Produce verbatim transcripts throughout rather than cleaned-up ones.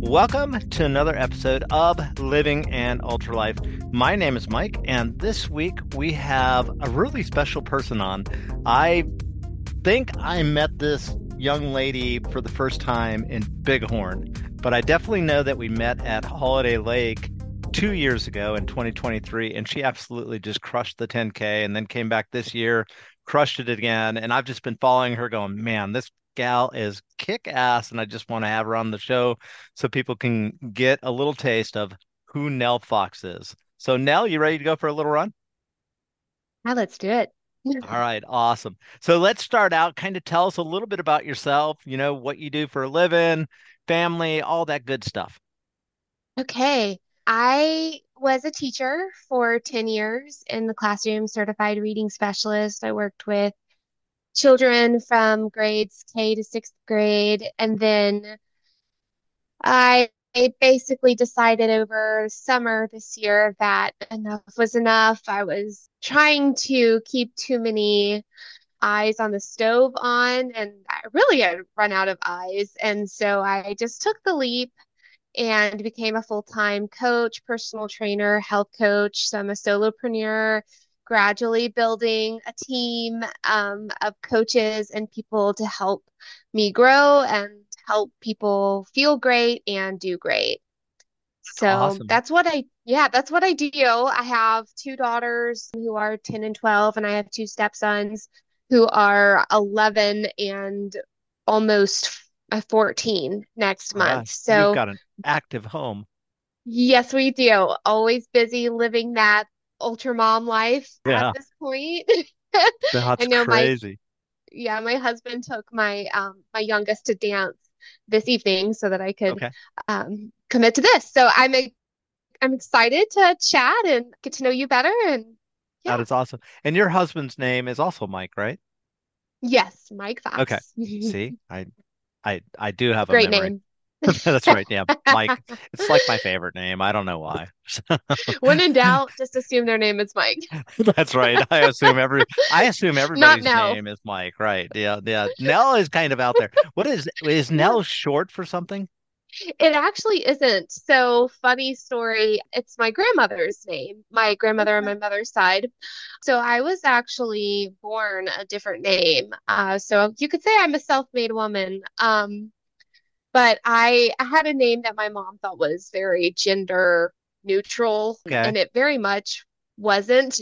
Welcome to another episode of Living an Ultra Life. My name is Mike, and this week we have a really special person on. I think I met this young lady for the first time in Bighorn, but I definitely know that we met at Holiday Lake two years ago in twenty twenty-three, and she absolutely just crushed the ten K and then came back this year, crushed it again. And I've just been following her going, man, this gal is kick ass. And I just want to have her on the show so people can get a little taste of who Nell Fox is. So, Nell, you ready to go for a little run? Yeah, let's do it. All right, awesome. So let's start out. Kind of tell us a little bit about yourself, you know, what you do for a living, family, all that good stuff. Okay. I was a teacher for ten years in the classroom, certified reading specialist. I worked with children from grades K to sixth grade. And then I I basically decided over summer this year that enough was enough. I was trying to keep too many eyes on the stove on, and I really had run out of eyes. And so I just took the leap and became a full-time coach, personal trainer, health coach. So I'm a solopreneur, gradually building a team um, of coaches and people to help me grow and help people feel great and do great. So Awesome. that's what I, yeah, that's what I do. I have two daughters who are ten and twelve, and I have two stepsons who are eleven and almost uh, fourteen next month. Gosh, you've So got an active home. yes, we do. Always busy living that ultra mom life at Yeah, this point. I that's know my crazy. yeah, my husband took my um my youngest to dance this evening so that I could Okay, um commit to this. So I'm a, I'm excited to chat and get to know you better and that yeah. is awesome. And your husband's name is also Mike, right? Yes, Mike Okay. Fox. See, I I I do have a Great memory. name. That's right. Yeah, Mike. It's like my favorite name. I don't know why. When in doubt, just assume their name is Mike. That's right. I assume every I assume Not everybody's Nell. name is Mike, right? Yeah, yeah. Nell is kind of out there. What is is Yeah. Nell short for something? It actually isn't. So, funny story. It's my grandmother's name, my grandmother on Okay. my mother's side. So, I was actually born a different name. Uh, so, you could say I'm a self-made woman. Um, but I, I had a name that my mom thought was very gender neutral, Okay. and it very much wasn't.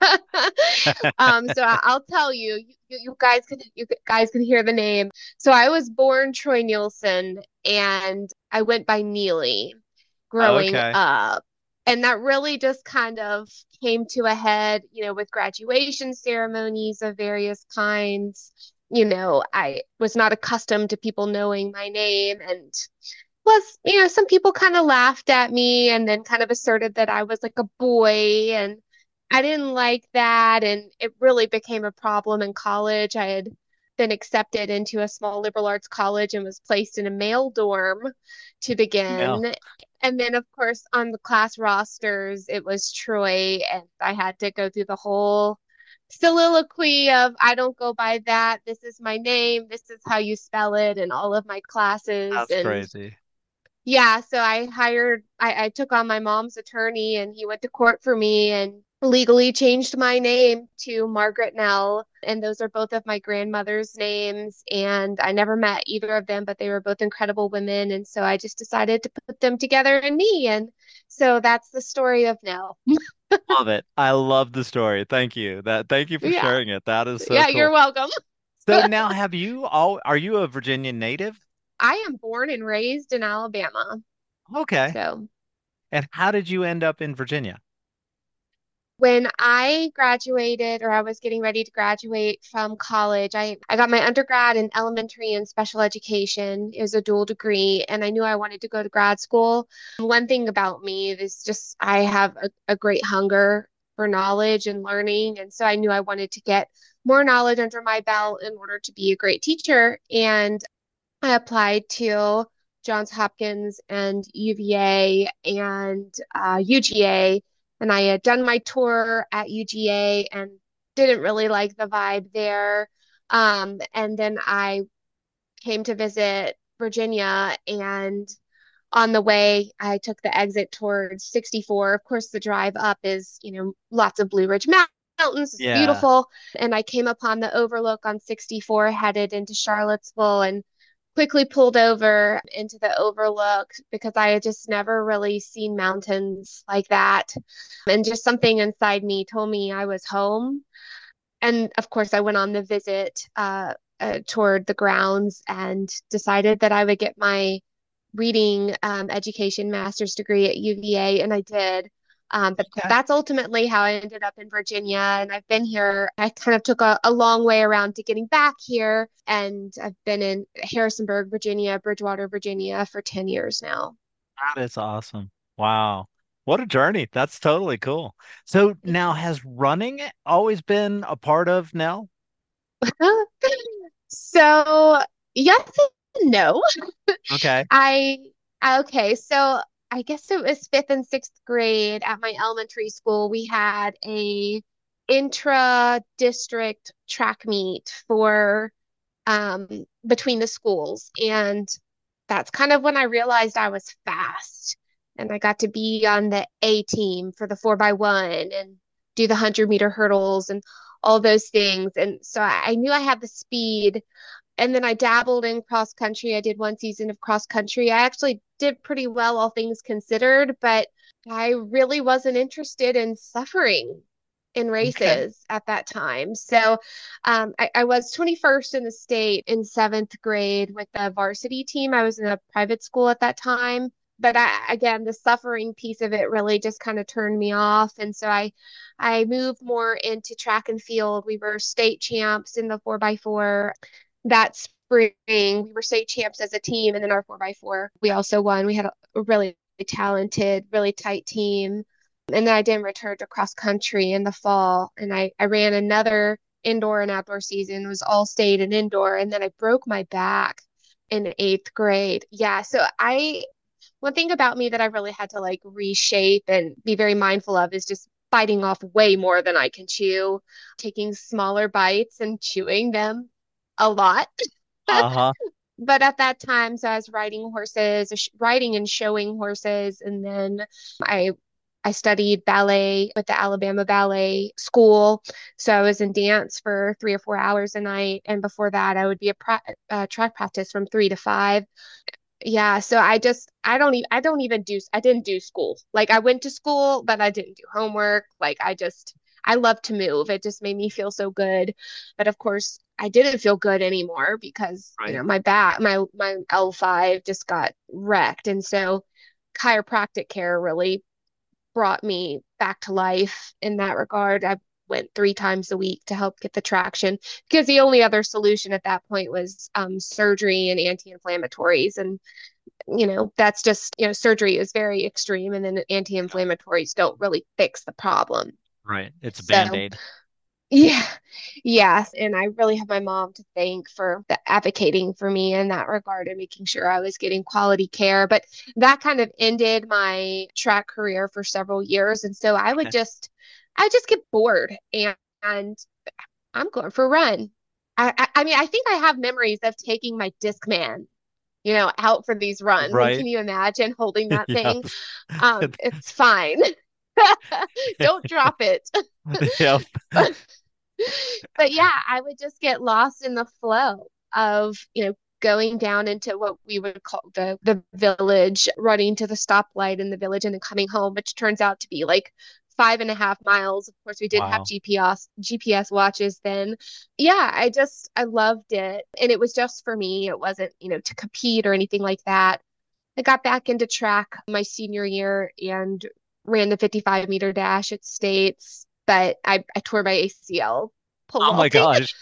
Um, so I- I'll tell you, you, you guys can you guys can hear the name. So I was born Troy Nielsen, and I went by Neely growing Okay. up. And that really just kind of came to a head, you know, with graduation ceremonies of various kinds. You know, I was not accustomed to people knowing my name, and was, you know, some people kind of laughed at me and then kind of asserted that I was like a boy, and I didn't like that. And it really became a problem in college. I had been accepted into a small liberal arts college and was placed in a male dorm to Nell. begin. And then, of course, on the class rosters, it was Troy, and I had to go through the whole soliloquy of I don't go by that. This is my name. This is how you spell it, and all of my classes. That's And crazy. yeah, so I hired, I, I took on my mom's attorney, and he went to court for me and legally changed my name to Margaret Nell. And those are both of my grandmother's names. And I never met either of them, but they were both incredible women. And so I just decided to put them together in me. And so that's the story of Nell. Love it. I love the story. Thank you. That thank you for Yeah. sharing it. That is so Yeah, you're cool. welcome. So now have you all are you a Virginia native? I am born and raised in Alabama. Okay. So And how did you end up in Virginia? when I graduated, or I was getting ready to graduate from college, I, I got my undergrad in elementary and special education. It was a dual degree, and I knew I wanted to go to grad school. One thing about me is just I have a, a great hunger for knowledge and learning. And so I knew I wanted to get more knowledge under my belt in order to be a great teacher. And I applied to Johns Hopkins and U V A and uh, U G A, and I had done my tour at U G A and didn't really like the vibe there. Um, and then I came to visit Virginia, and on the way, I took the exit towards sixty-four. Of course, the drive up is, you know, lots of Blue Ridge Mountains. It's Yeah. beautiful. And I came upon the overlook on sixty-four, headed into Charlottesville, and quickly pulled over into the overlook because I had just never really seen mountains like that. And just something inside me told me I was home. And of course, I went on the visit uh, uh, toward the grounds and decided that I would get my reading um, education master's degree at U V A, and I did. Um, but Okay. that's ultimately how I ended up in Virginia. And I've been here. I kind of took a, a long way around to getting back here. And I've been in Harrisonburg, Virginia, Bridgewater, Virginia for ten years now. That is awesome. Wow. What a journey. That's totally cool. So now, has running always been a part of Nell? So, yes and no. Okay. I, okay, so I guess it was fifth and sixth grade at my elementary school. We had a intra-district track meet for um, between the schools. And that's kind of when I realized I was fast. And I got to be on the A team for the four by one and do the one hundred meter hurdles and all those things. And so I, I knew I had the speed. And then I dabbled in cross country. I did one season of cross country. I actually did pretty well, all things considered, but I really wasn't interested in suffering in Okay. races at that time. So um, I, I was twenty-first in the state in seventh grade with the varsity team. I was in a private school at that time. But I, again, the suffering piece of it really just kind of turned me off. And so I, I moved more into track and field. We were state champs in the four by four that spring. We were state champs as a team, and then our four by four, we also won. We had a, a really talented, really tight team. And then I did return to cross country in the fall, and I, I ran another indoor and outdoor season. It was all state and indoor, and then I broke my back in eighth grade. Yeah, so I one thing about me that I really had to like reshape and be very mindful of is just biting off way more than I can chew, taking smaller bites and chewing them a lot. Uh-huh. But at that time, so I was riding horses, sh- riding and showing horses, and then I I studied ballet with the Alabama Ballet School. So I was in dance for three or four hours a night, and before that, I would be a pra- uh, track practice from three to five. Yeah, so I just I don't even I don't even do I didn't do school. Like I went to school, but I didn't do homework. Like I just I love to move. It just made me feel so good. But of course, I didn't feel good anymore because, you Right. know, my back my my L five just got wrecked. And so chiropractic care really brought me back to life in that regard. I went three times a week to help get the traction because the only other solution at that point was um, surgery and anti-inflammatories. And you know, that's just, you know, surgery is very extreme, and then Yeah. anti-inflammatories don't really fix the problem. Right. It's a So, band-aid. yeah, yes. And I really have my mom to thank for the advocating for me in that regard and making sure I was getting quality care. But that kind of ended my track career for several years. And so I would Okay. just, I would just get bored and, and I'm going for a run. I, I, I mean, I think I have memories of taking my Discman, you know, out for these runs. And Right. can you imagine holding that thing? Yes. Um, it's fine. Don't drop it. Yep. But yeah, I would just get lost in the flow of, you know, going down into what we would call the the village, running to the stoplight in the village and then coming home, which turns out to be like five and a half miles. Of course, we didn't have Wow. G P S G P S watches then. Yeah, I just I loved it. And it was just for me. It wasn't, you know, to compete or anything like that. I got back into track my senior year and ran the fifty-five meter dash at States, but I, I tore my A C L pole Oh my vaulting. gosh.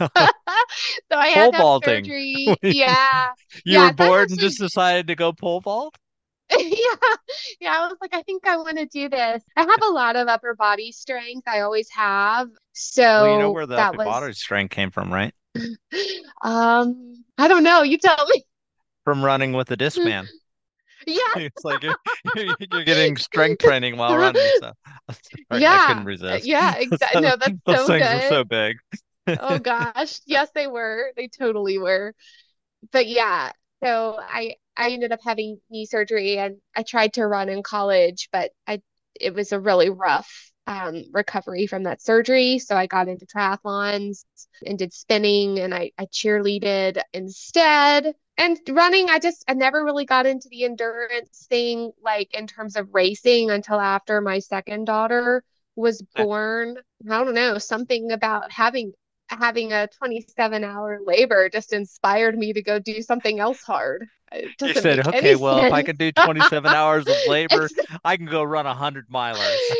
So I had Pole to have vaulting. surgery. Yeah. You were Yeah. That's bored and actually, just decided to go pole vault? yeah. Yeah. I was like, I think I want to do this. I have a lot of upper body strength. I always have. Well, you know So where the that upper was, body strength came from, right? um, I don't know. You tell From running with a disc me. man. Yes. It's like you're, you're getting strength training while running. So sorry, I couldn't Yeah. resist. Yeah. Exactly. So, No, that's those so things were good. so big. Oh gosh. Yes, they were. They totally were. But yeah, so I I ended up having knee surgery and I tried to run in college, but I it was a really rough um, recovery from that surgery. So I got into triathlons and did spinning and I, I cheerleaded instead. And running, I just I never really got into the endurance thing, like in terms of racing until after my second daughter was born. I don't know, something about having having a twenty-seven hour labor just inspired me to go do something else hard. It You doesn't said, make okay, any well, if I sense. can do twenty-seven hours of labor, Ex- I can go run a hundred milers.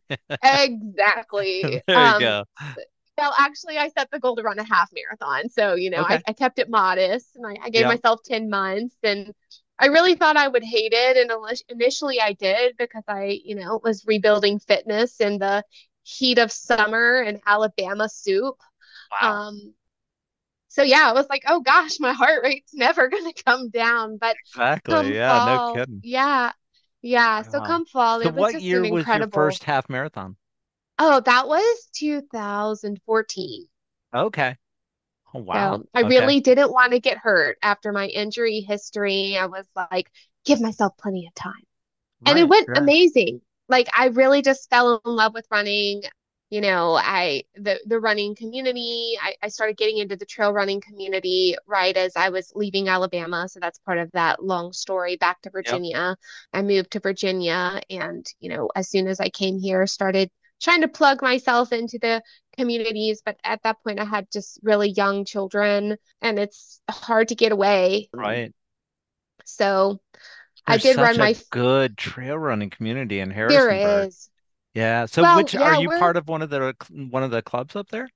Exactly. There you Um, go. well, actually, I set the goal to run a half marathon. So, you know, I, Okay. I kept it modest and I, I gave Yeah. myself ten months and I really thought I would hate it. And init- initially I did because I, you know, was rebuilding fitness in the heat of summer and Alabama soup. Wow. Um, so yeah, I was like, oh gosh, my heart rate's never gonna come down. But Exactly. come Yeah, no fall, kidding. yeah, yeah. So Wow. come fall, So it was what just an year was your incredible. first half marathon? Oh, that was two thousand fourteen. Okay. Oh, wow. So I Okay. really didn't want to get hurt after my injury history. I was like, give myself plenty of time. And it Right. went Right. amazing. Like I really just fell in love with running. You know, I the the running community, I, I started getting into the trail running community right as I was leaving Alabama. So that's part of that long story back to Yep. Virginia. I moved to Virginia and, you know, as soon as I came here, started trying to plug myself into the communities. But at that point I had just really young children and it's hard to get away. Right. So I There's did run such a my good trail running community in there Harrisonburg. is. Yeah. So Well, which are yeah, you we're part of one of the one of the clubs up there?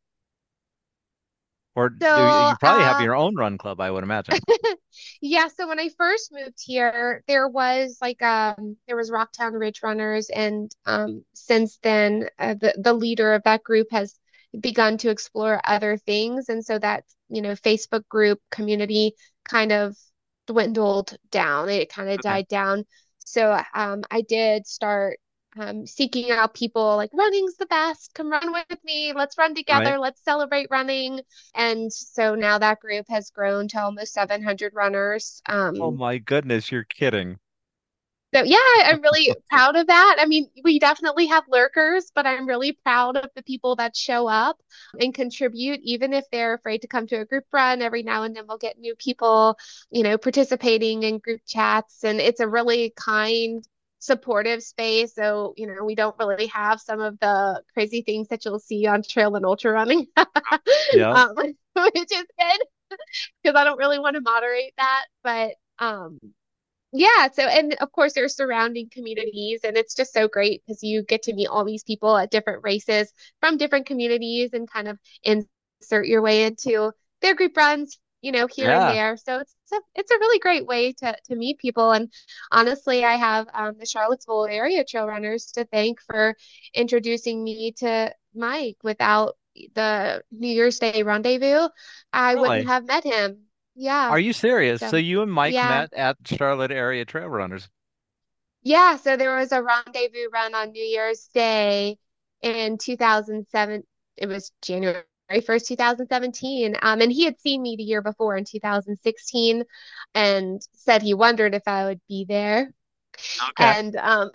Or do you, so you probably have uh your own run club, I would imagine. yeah, so when I first moved here, there was like um there was Rocktown Ridge Runners and um since then uh, the the leader of that group has begun to explore other things and so that, you know, Facebook group community kind of dwindled down. It kind of Okay. died down. So um I did start um, seeking out people like running's the best. Come run with me. Let's run Right. together. Let's celebrate running. And so now that group has grown to almost seven hundred runners. Oh Um, my goodness, you're kidding. so yeah, I'm really proud of that. I mean, we definitely have lurkers, but I'm really proud of the people that show up and contribute, even if they're afraid to come to a group run. Every now and then we'll get new people, you know, participating in group chats, and it's a really kind, supportive space. So, you know, we don't really have some of the crazy things that you'll see on trail and ultra running, Yeah. um, which is good because I don't really want to moderate that, but um yeah, so and of course there's surrounding communities and it's just so great because you get to meet all these people at different races from different communities and kind of insert your way into their group runs, you know, here and Yeah. there. So it's a, it's a really great way to to meet people. And honestly, I have um, the Charlottesville area trail runners to thank for introducing me to Mike. Without the New Year's Day rendezvous, I wouldn't Really? have met him. Yeah. Are you serious? So So you and Mike yeah. met at Charlotte Area Trail Runners. Yeah, so there was a rendezvous run on New Year's Day in two thousand seven. It was January first, two thousand seventeen. Um, and he had seen me the year before in two thousand sixteen and said he wondered if I would be there. Okay. And um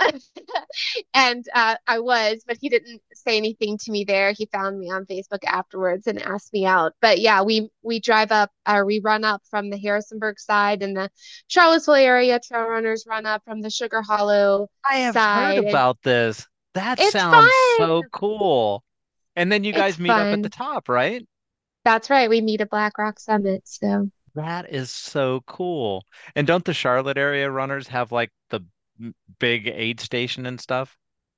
and uh I was, but he didn't say anything to me there. He found me on Facebook afterwards and asked me out. But yeah, we we drive up or we run up from the Harrisonburg side and the Charlottesville area trail runners run up from the Sugar Hollow I have heard side and about this. That it's sounds fun. so cool. And then you It's guys meet up at the fun. top, right? That's right. We meet at Black Rock Summit. So That is so cool. And don't the Charlotte area runners have like the m- big aid station and stuff?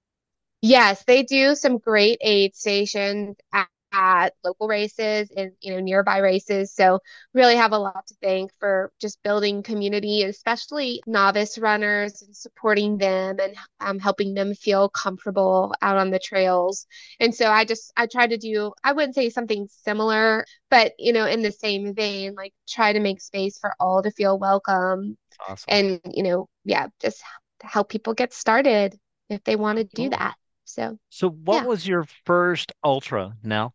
yes, they do some great aid stations at, at local races and you know nearby races. So really have a lot to thank for just building community, especially novice runners and supporting them and um, helping them feel comfortable out on the trails. And so I just I try to do I wouldn't say something similar, but you know in the same vein, like try to make space for all to feel welcome Awesome. and you know yeah just help people get started if they want to do Cool. that. So, So what yeah. was your first ultra now?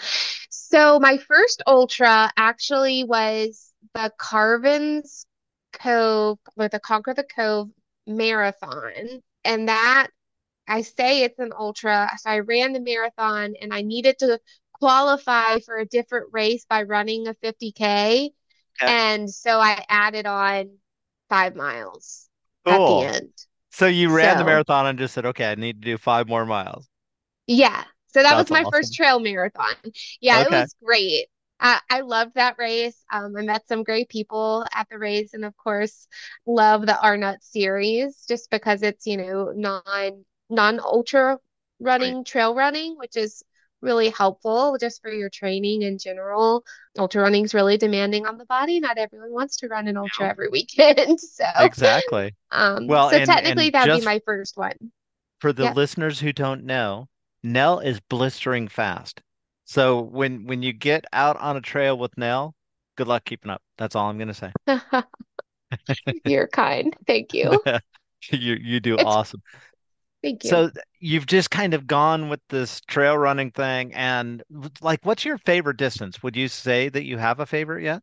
So my first ultra actually was the Carvens. Cove, or the Conquer the Cove marathon. And that I say it's an ultra. So I ran the marathon and I needed to qualify for a different race by running a fifty K. Okay. And so I added on five miles at the Cool. end. So you ran the So marathon and just said, okay, I need to do five more miles. yeah. So that was That's my first awesome. trail marathon. Yeah, it Okay. was great. I, I loved that race. Um, I met some great people at the race, and of course, love the Arnott series just because it's, you know, non non ultra Right. running, trail running, which is really helpful just for your training in general. Ultra running is really demanding on the body. Not everyone wants to run an ultra Yep. every weekend. So, Exactly. um, Well, so and technically and that would be just my first one. for the Yep. listeners who don't know, Nell is blistering fast. So when when you get out on a trail with Nell, good luck keeping up. That's all I'm gonna say. You're kind. Thank you. You you do It's awesome. Thank you. So th- you've just kind of gone with this trail running thing, and w- like, what's your favorite distance? Would you say that you have a favorite yet?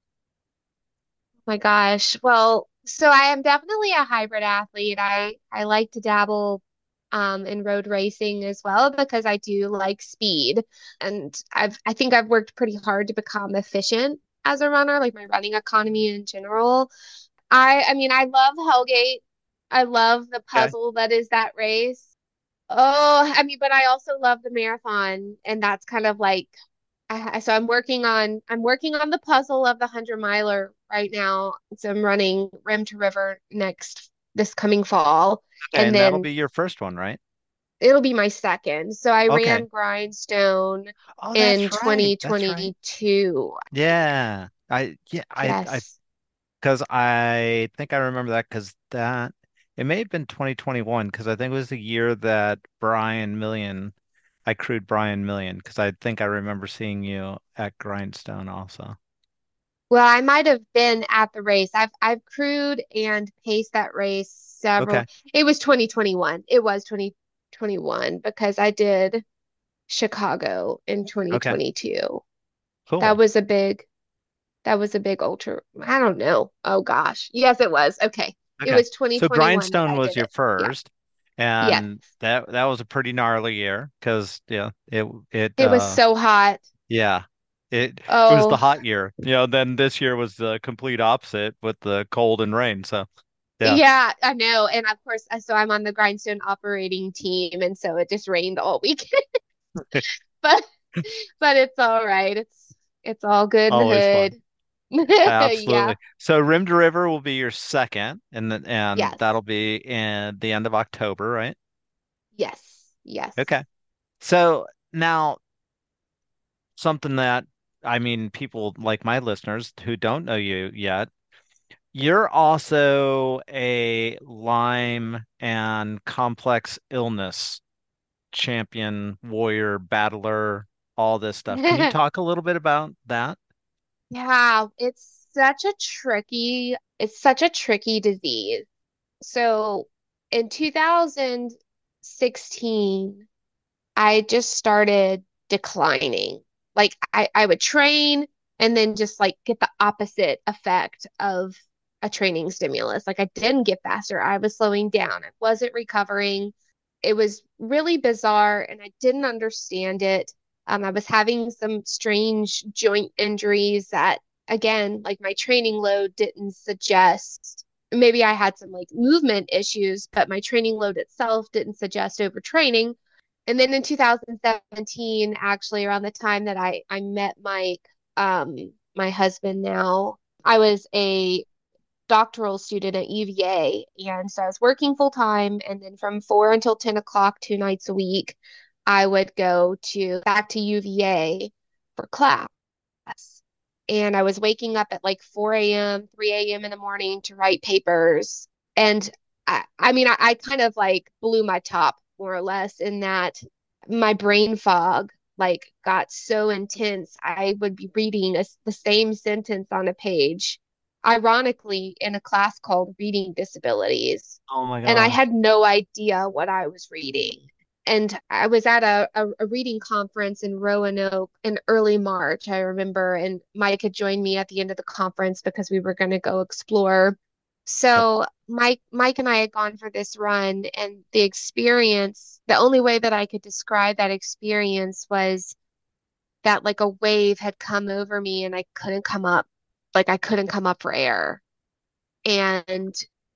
My gosh. Well, so I am definitely a hybrid athlete. I I like to dabble um in road racing as well because I do like speed. And I've I think I've worked pretty hard to become efficient as a runner, like my running economy in general. I I mean, I love Hellgate. I love the Okay. puzzle that is that race. Oh, I mean, but I also love the marathon, and that's kind of like I, so I'm working on I'm working on the puzzle of the hundred miler right now. So I'm running Rim to River next this coming fall, Okay, and and that'll then be your first one, right? it'll be my second. So I Okay. ran Grindstone Oh, in that's right. That's right. twenty twenty-two. Yeah. I yeah, I I Yes. because I think I remember that because that it may have been twenty twenty-one because I think it was the year that Brian Million I crewed Brian Million because I think I remember seeing you at Grindstone also. Well, I might have been at the race. I've I've crewed and paced that race several. Okay. It was twenty twenty-one. It was twenty twenty-one because I did Chicago in Okay. twenty twenty-two. That Cool. was a big That was a big ultra. I don't know. Oh gosh. Yes, it was. Okay. It Okay. was So twenty twenty-one that Grindstone I was did your it. Yeah. first, Yes. and that that was a pretty gnarly year because yeah, it it It was uh so hot. yeah. It it was the Oh, hot year. You know, then this year was the complete opposite with the cold and rain. So yeah. yeah, I know. And of course, uh, so I'm on the Grindstone operating team, and so it just rained all weekend. But but it's all right. It's it's all good in the Always fun. hood. Yeah. Absolutely. So Rim to River will be your second, and then and Yes. that'll be in the end of October, right? Yes. Yes. Okay. So now something that I mean, people like my listeners who don't know you yet, you're also a Lyme and complex illness champion, warrior, battler, all this stuff. Can you talk a little bit about that? Yeah, it's such a tricky, it's such a tricky disease. So in two thousand sixteen, I just started declining. Like I, I would train and then just like get the opposite effect of a training stimulus. Like I didn't get faster. I was slowing down. I wasn't recovering. It was really bizarre and I didn't understand it. Um, I was having some strange joint injuries that, again, like my training load didn't suggest. Maybe I had some like movement issues, but my training load itself didn't suggest overtraining. And then in two thousand seventeen, actually around the time that I I met Mike, um, my husband now, I was a doctoral student at U V A, and so I was working full time, and then from four until ten o'clock, two nights a week, I would go to back to U V A for class. And I was waking up at like four a m, three a m in the morning to write papers. And I, I mean, I, I kind of like blew my top more or less in that my brain fog like got so intense. I would be reading a, the same sentence on a page, ironically, in a class called Reading Disabilities. Oh my And I gosh. had no idea what I was reading. and I was at a, a, a reading conference in Roanoke in early March, I remember, and Mike had joined me at the end of the conference because we were going to go explore. Yep. So Mike, Mike and I had gone for this run, and the experience, the only way that I could describe that experience was that like a wave had come over me and I couldn't come up, like I couldn't come up for air. And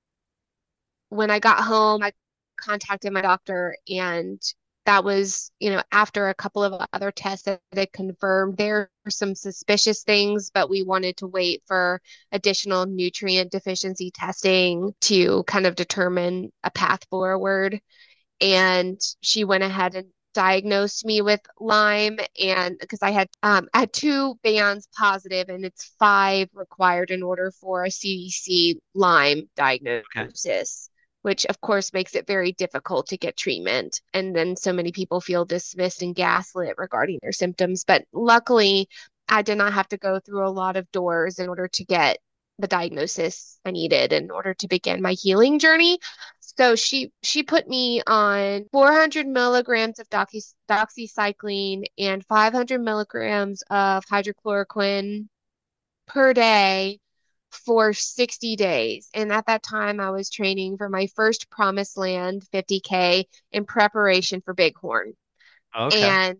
when I got home, I contacted my doctor, and that was, you know, after a couple of other tests that had confirmed there were some suspicious things, but we wanted to wait for additional nutrient deficiency testing to kind of determine a path forward. And she went ahead and diagnosed me with Lyme, and because I had um, I had two bands positive, and it's five required in order for a C D C Lyme Okay. diagnosis, which of course makes it very difficult to get treatment. And then so many people feel dismissed and gaslit regarding their symptoms. But luckily, I did not have to go through a lot of doors in order to get the diagnosis I needed in order to begin my healing journey. So she she put me on four hundred milligrams of doxy, doxycycline and five hundred milligrams of hydrochloroquine per day for sixty days. And at that time, I was training for my first Promised Land fifty K in preparation for Bighorn. Okay. And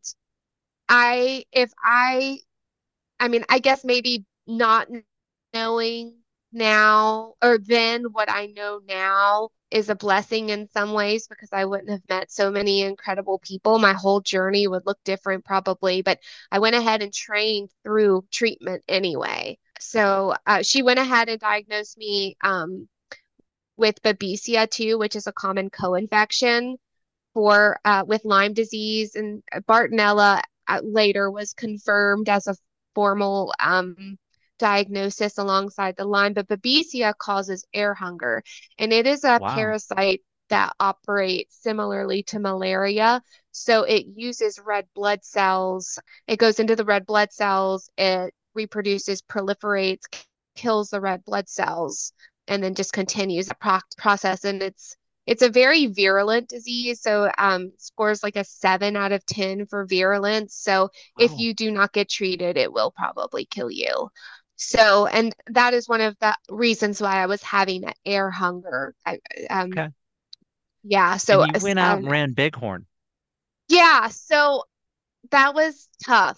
I, if I, I mean, I guess maybe not knowing now or then what I know now is a blessing in some ways because I wouldn't have met so many incredible people. My whole journey would look different probably, but I went ahead and trained through treatment anyway. So uh, she went ahead and diagnosed me um, with Babesia too, which is a common co-infection for uh, with Lyme disease, and Bartonella uh, later was confirmed as a formal um, diagnosis alongside the Lyme, but Babesia causes air hunger, and it is a Wow. parasite that operates similarly to malaria. So it uses red blood cells. It goes into the red blood cells. It reproduces, proliferates, kills the red blood cells, and then just continues the pro process. And it's it's a very virulent disease, so um, scores like a seven out of ten for virulence. So if Wow. you do not get treated, it will probably kill you. So, and that is one of the reasons why I was having that air hunger. I, um, Okay. yeah. And So, you went out um, and ran Bighorn. yeah. So that was tough.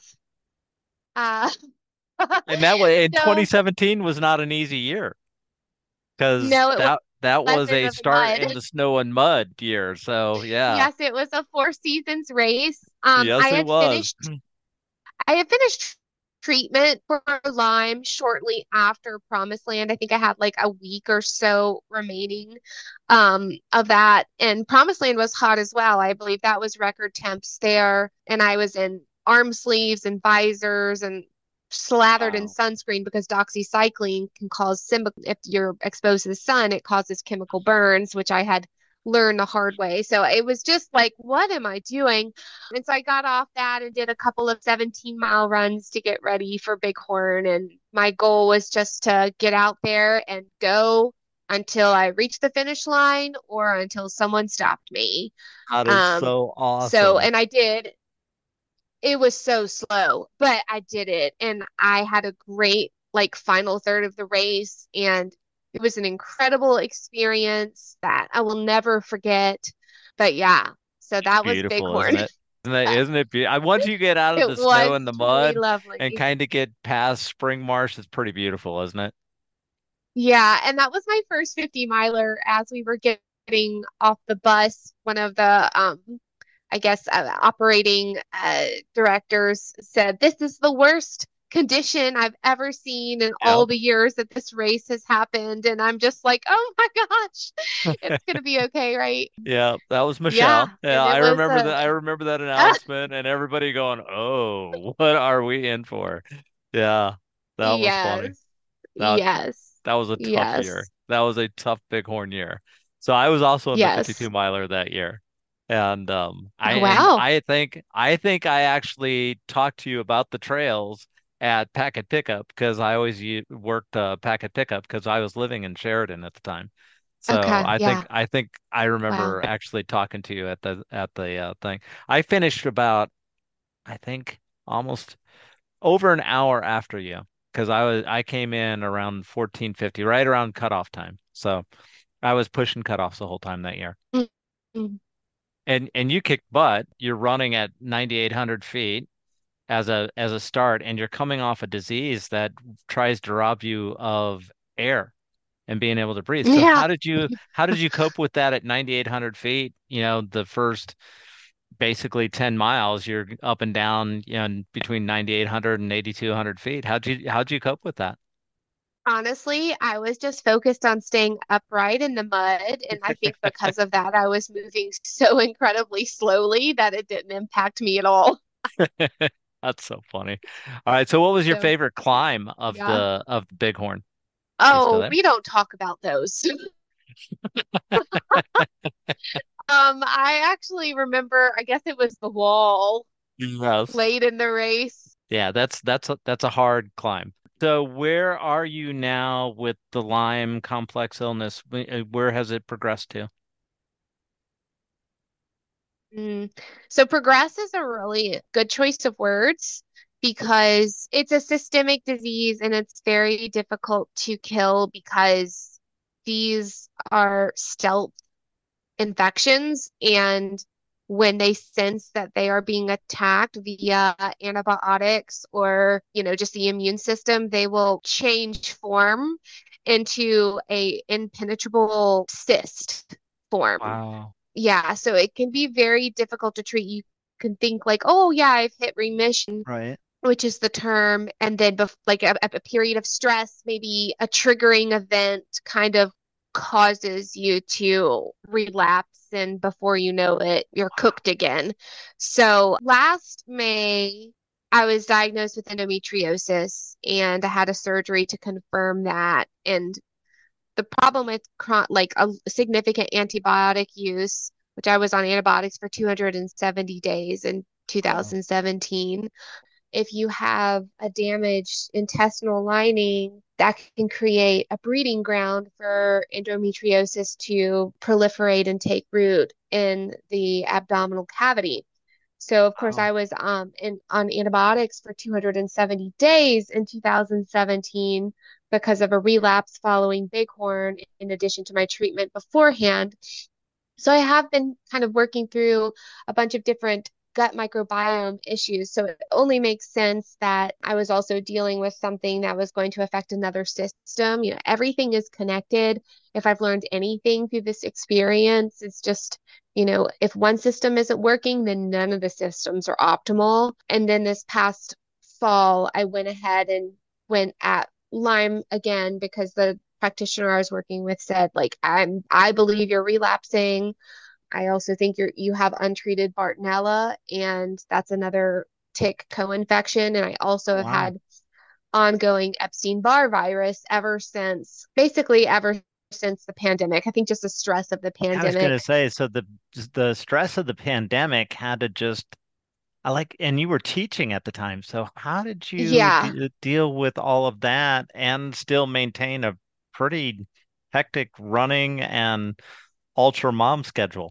Uh, And that way in so twenty seventeen was not an easy year because no, it was that that was lesson a of the start mud. in the snow and mud year. So yeah. Yes, it was a four seasons race. Um, I Yes, it had was. finished I had finished treatment for Lyme shortly after Promised Land. I think I had like a week or so remaining um, of that. And Promised Land was hot as well. I believe that was record temps there. And I was in arm sleeves and visors and slathered in Wow. sunscreen because doxycycline can cause, sim- if you're exposed to the sun, it causes chemical burns, which I had learned the hard way. So it was just like, what am I doing? And so I got off that and did a couple of seventeen mile runs to get ready for Bighorn. And my goal was just to get out there and go until I reached the finish line or until someone stopped me. That is Um, so so, awesome. and I did. It was so slow, but I did it. And I had a great, like, final third of the race. And it was an incredible experience that I will never forget. But yeah, so that was Beautiful, Bighorn. isn't it? Isn't it, isn't it be I once you get out of It the snow was and the truly mud and lovely. kind of get past Spring Marsh, it's pretty beautiful, isn't it? Yeah, and that was my first fifty miler as we were getting off the bus. One of the um I guess uh, operating uh, directors said, "This is the worst condition I've ever seen in all Yep. the years that this race has happened." And I'm just like, "Oh my gosh, it's gonna be okay, right?" Yeah, that was Michelle. Yeah, Yeah, and I it was remember a that. I remember that announcement and everybody going, "Oh, what are we in for?" Yeah, that was funny. yes, That yes, that was a tough year. yes, That was a tough Bighorn year. So I was also in the fifty-two yes. miler that year. And um I Oh, and wow. I think I think I actually talked to you about the trails at Packet Pickup because I always u- worked uh, Packet Pickup because I was living in Sheridan at the time. So Okay. I think Yeah. I think I Wow. remember actually talking to you at the at the uh, thing. I finished about I think almost over an hour after you because I was I came in around fourteen fifty, right around cutoff time. So I was pushing cutoffs the whole time that year. Mm. And and you kicked butt. You're running at ninety-eight hundred feet as a as a start, and you're coming off a disease that tries to rob you of air and being able to breathe. So Yeah. how did you how did you cope with that at ninety-eight hundred feet? You know, the first basically ten miles, you're up and down, you know, between ninety-eight hundred and eighty-two hundred feet. How'd you how'd you cope with that? Honestly, I was just focused on staying upright in the mud. And I think because of that, I was moving so incredibly slowly that it didn't impact me at all. That's so funny. All right, so what was your So, favorite climb of yeah. the of the Bighorn? Are you still Oh, there? we don't talk about those. Um, I actually remember, I guess it was the wall Yes. late in the race. Yeah, that's that's a, that's a hard climb. So where are you now with the Lyme complex illness? Wh- uh, Where has it progressed to? Mm. So progress is a really good choice of words because it's a systemic disease and it's very difficult to kill because these are stealth infections. And when they sense that they are being attacked via antibiotics or, you know, just the immune system, they will change form into a impenetrable cyst form. Wow. Yeah, so it can be very difficult to treat. You can think like, oh yeah, I've hit remission, Right. which is the term, and then bef like a, a period of stress, maybe a triggering event kind of causes you to relapse, and before you know it, you're cooked again. So last May, I was diagnosed with endometriosis, and I had a surgery to confirm that. And the problem with chron like a significant antibiotic use, which I was on antibiotics for two hundred seventy days in Wow. two thousand seventeen. If you have a damaged intestinal lining, that can create a breeding ground for endometriosis to proliferate and take root in the abdominal cavity. So of course Wow. I was um in on antibiotics for two hundred seventy days in two thousand seventeen because of a relapse following Bighorn in addition to my treatment beforehand. So I have been kind of working through a bunch of different gut microbiome issues. So it only makes sense that I was also dealing with something that was going to affect another system. You know, everything is connected. If I've learned anything through this experience, it's just, you know, if one system isn't working, then none of the systems are optimal. And then this past fall, I went ahead and went at Lyme again because the practitioner I was working with said, like, I'm I believe you're relapsing. I also think you're you have untreated Bartonella, and that's another tick co-infection. And I also have Wow. had ongoing Epstein-Barr virus ever since, basically ever since the pandemic. I think just the stress of the I was gonna pandemic. say, so the the stress of the pandemic had to just I like, and you were teaching at the time. So how did you Yeah. de deal with all of that and still maintain a pretty hectic running and ultra mom schedule?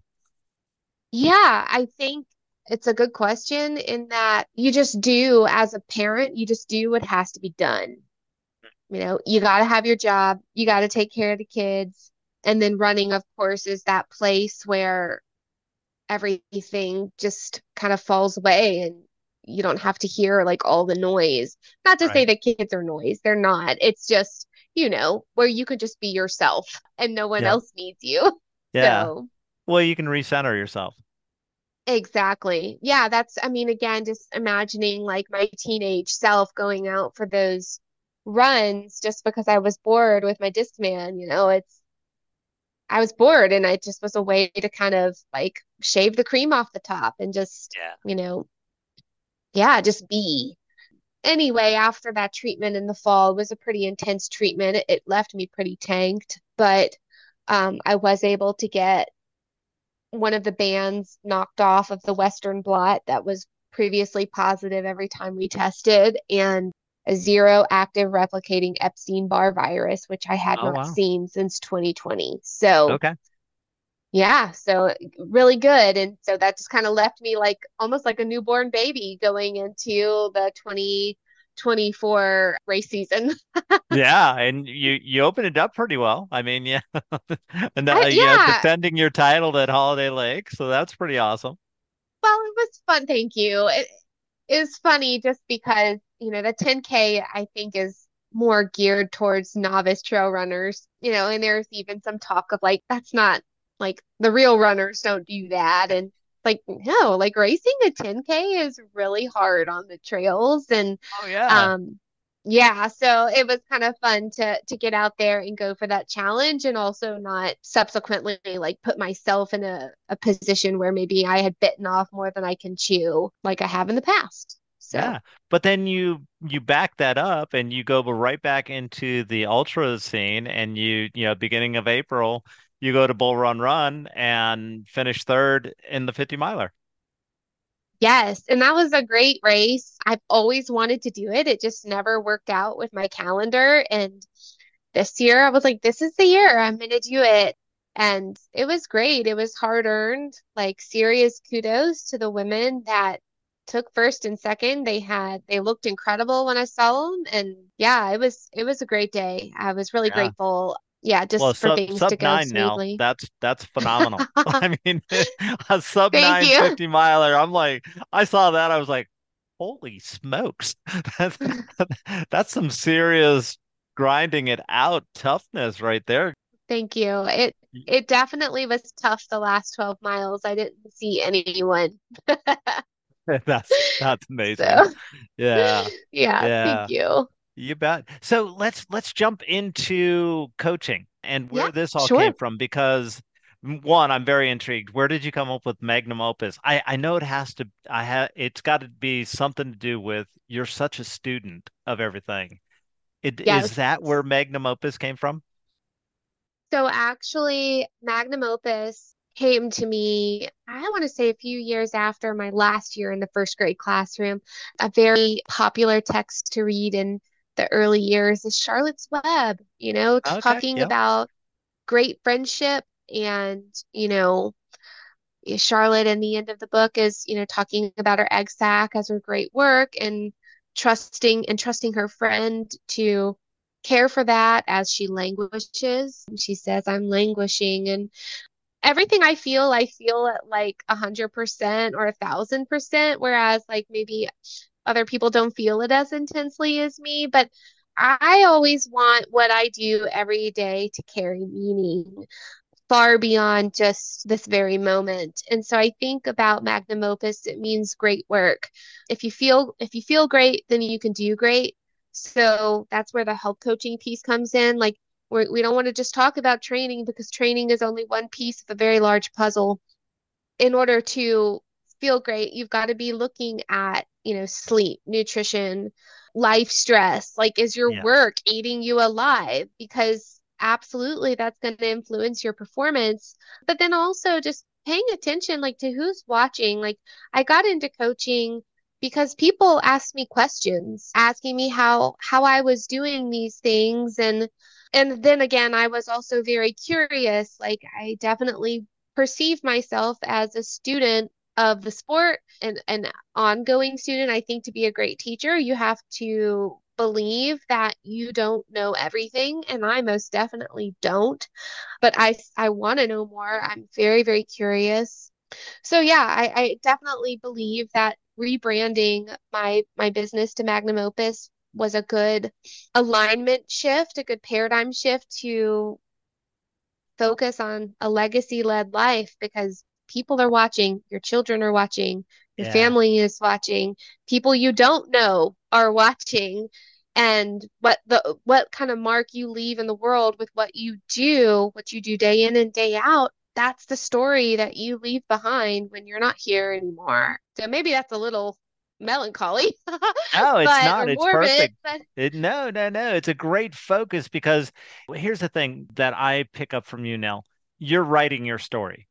Yeah, I think it's a good question in that you just do, as a parent, you just do what has to be done. You know, you got to have your job, you got to take care of the kids. And then running, of course, is that place where everything just kind of falls away and you don't have to hear like all the noise. Not to say Right. that kids are noise, they're not. It's just, you know, where you could just be yourself and no one Yeah. else needs you. Yeah. So, Well, you can recenter yourself. exactly. Yeah, that's, I mean, again, just imagining like my teenage self going out for those runs just because I was bored with my Discman, you know, it's, I was bored and it just was a way to kind of like shave the cream off the top and just, Yeah. you know, yeah, just be. Anyway, after that treatment in the fall, it was a pretty intense treatment. It, it left me pretty tanked, but um, I was able to get one of the bands knocked off of the Western blot that was previously positive every time we tested. And a zero active replicating Epstein-Barr virus, which I had Oh, not wow. seen since twenty twenty. So Okay. yeah, so really good. And so that just kind of left me like almost like a newborn baby going into the twenty twenty-four race season. Yeah, and you you opened it up pretty well. I mean, yeah, and uh, I, you know, yeah, defending your title at Holiday Lake, so that's pretty awesome. well, it was fun. Thank you. It is funny just because, you know, the ten K I think is more geared towards novice trail runners, you know, and there's even some talk of like, that's not like the real runners don't do that. And like, no, like racing a ten K is really hard on the trails. And, Oh yeah. um, yeah, so it was kind of fun to to get out there and go for that challenge and also not subsequently like put myself in a, a position where maybe I had bitten off more than I can chew like I have in the past. So Yeah. But then you you back that up and you go right back into the ultra scene and you, you know, beginning of April, you go to Bull Run Run and finish third in the fifty miler. yes, and that was a great race. I've always wanted to do it. It just never worked out with my calendar. And this year I was like, this is the year I'm gonna do it. And it was great. It was hard earned. Like serious kudos to the women that took first and second. They had they looked incredible when I saw them. And yeah, it was it was a great day. I was really Yeah. grateful. Yeah, Well, just for sub things to sub go nine now. smoothly. That's that's phenomenal. I mean, a sub Thank nine you. fifty miler. I'm like, I saw that. I was like, holy smokes. That's that's some serious grinding it out toughness right there. Thank you. It it definitely was tough the last twelve miles. I didn't see anyone. That's that's amazing. So, Yeah. yeah, thank Yeah. you. You bet. So let's let's jump into coaching and Yeah, where this all came sure. from because m- one, I'm very intrigued. Where did you come up with Magnum Opus? I I know it has to I have it's got to be something to do with you're such a student of everything. It is Yes. that where Magnum Opus came from? So actually, Magnum Opus came to me, I want to say a few years after my last year in the first grade classroom. A very popular text to read in the early years is Charlotte's Web, you know, Okay. talking Yeah. about great friendship and, you know, Charlotte in the end of the book is, you know, talking about her egg sac as her great work and trusting and trusting her friend to care for that as she languishes. And she says, I'm languishing. And everything I feel, I feel at like a hundred percent or a thousand percent, whereas like maybe other people don't feel it as intensely as me. But I always want what I do every day to carry meaning far beyond just this very moment. And so I think about magnum opus, it means great work. If you feel if you feel great, then you can do great. So that's where the health coaching piece comes in. Like we're, we don't want to just talk about training because training is only one piece of a very large puzzle. In order to feel great, you've got to be looking at, you know, sleep, nutrition, life stress. Like, is your Yes. work eating you alive? Because absolutely that's going to influence your performance. But then also just paying attention, like, to who's watching. Like, I got into coaching because people asked me questions, asking me how how I was doing these things and and then again, I was also very curious. Like, I definitely perceive myself as a student of the sport and an ongoing student. I think to be a great teacher, you have to believe that you don't know everything, and I most definitely don't. But I I want to know more. I'm very, very curious. So yeah, I, I definitely believe that rebranding my my business to Magnum Opus was a good alignment shift, a good paradigm shift to focus on a legacy-led life because people are watching, your children are watching, your Yeah. family is watching, people you don't know are watching, and what the what kind of mark you leave in the world with what you do, what you do day in and day out, that's the story that you leave behind when you're not here anymore. So maybe that's a little melancholy, No, it's but not. or It's morbid, perfect. but It, no, no, no. It's a great focus because here's the thing that I pick up from you, Nell. You're writing your story.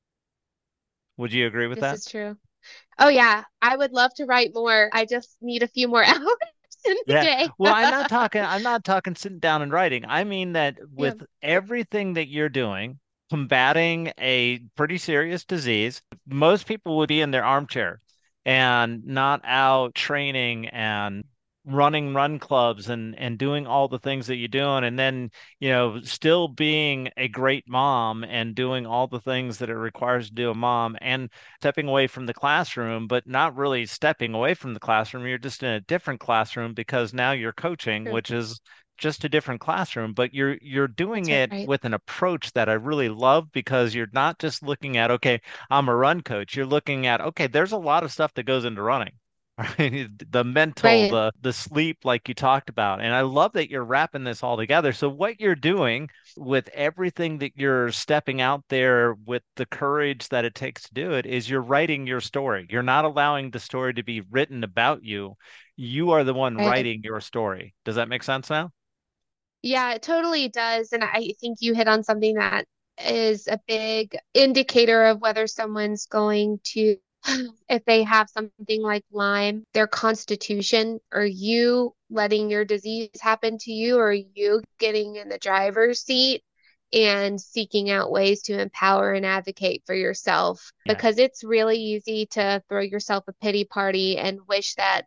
Would you agree with this that? is true. Oh yeah, I would love to write more. I just need a few more hours. in the Yeah. day. Well, I'm not talking, I'm not talking sitting down and writing. I mean that Yeah, with everything that you're doing, combating a pretty serious disease, most people would be in their armchair and not out training and running run clubs and and doing all the things that you're doing, and then, you know, still being a great mom and doing all the things that it requires to do a mom, and stepping away from the classroom, but not really stepping away from the classroom. You're just in a different classroom because now you're coaching, true. which is just a different classroom, but you're you're doing That's it right. with an approach that I really love, because you're not just looking at, okay, I'm a run coach. You're looking at, okay, there's a lot of stuff that goes into running. Right? The mental, Right. the the sleep, like you talked about. And I love that you're wrapping this all together. So what you're doing with everything that you're stepping out there with the courage that it takes to do it is you're writing your story. You're not allowing the story to be written about you. You are the one Right. writing your story. Does that make sense now? Yeah, it totally does. And I think you hit on something that is a big indicator of whether someone's going to, if they have something like Lyme, their constitution, are you letting your disease happen to you, or are you getting in the driver's seat and seeking out ways to empower and advocate for yourself? Yeah, Because it's really easy to throw yourself a pity party and wish that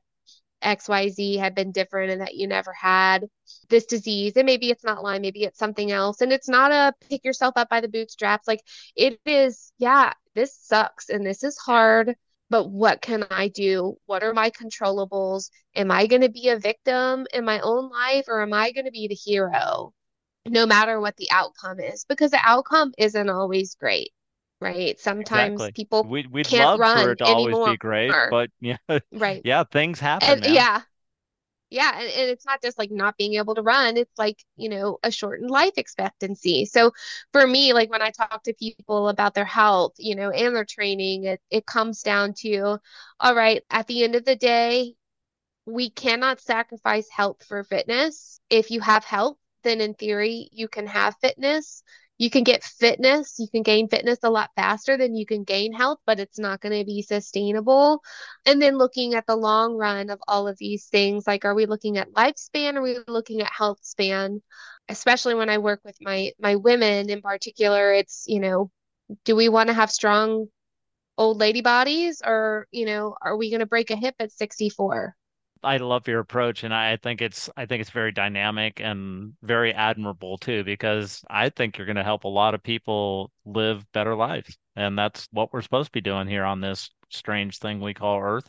X Y Z had been different and that you never had this disease. And maybe it's not Lyme, maybe it's something else. And it's not a pick yourself up by the bootstraps. Like it is, yeah, this sucks and this is hard, but what can I do? What are my controllables? Am I going to be a victim in my own life, or am I going to be the hero? No matter what the outcome is, because the outcome isn't always great, right? Sometimes exactly. people We we'd can't love for run it to always be anymore. great, but yeah, Right. yeah, things happen, And man. yeah, yeah, and, and it's not just like not being able to run, it's like, you know, a shortened life expectancy. So for me, like when I talk to people about their health, you know, and their training, it, it comes down to, all right, at the end of the day, we cannot sacrifice health for fitness. If you have health, then in theory, you can have fitness. You can get fitness, you can gain fitness a lot faster than you can gain health, but it's not going to be sustainable. And then looking at the long run of all of these things, like are we looking at lifespan? Are we looking at health span? Especially when I work with my my women in particular, it's, you know, do we want to have strong old lady bodies, or, you know, are we going to break a hip at sixty-four? I love your approach, and I think it's I think it's very dynamic and very admirable too, because I think you're going to help a lot of people live better lives, and that's what we're supposed to be doing here on this strange thing we call Earth.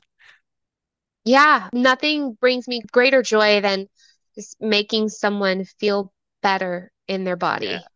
Yeah, nothing brings me greater joy than just making someone feel better in their Yeah. body.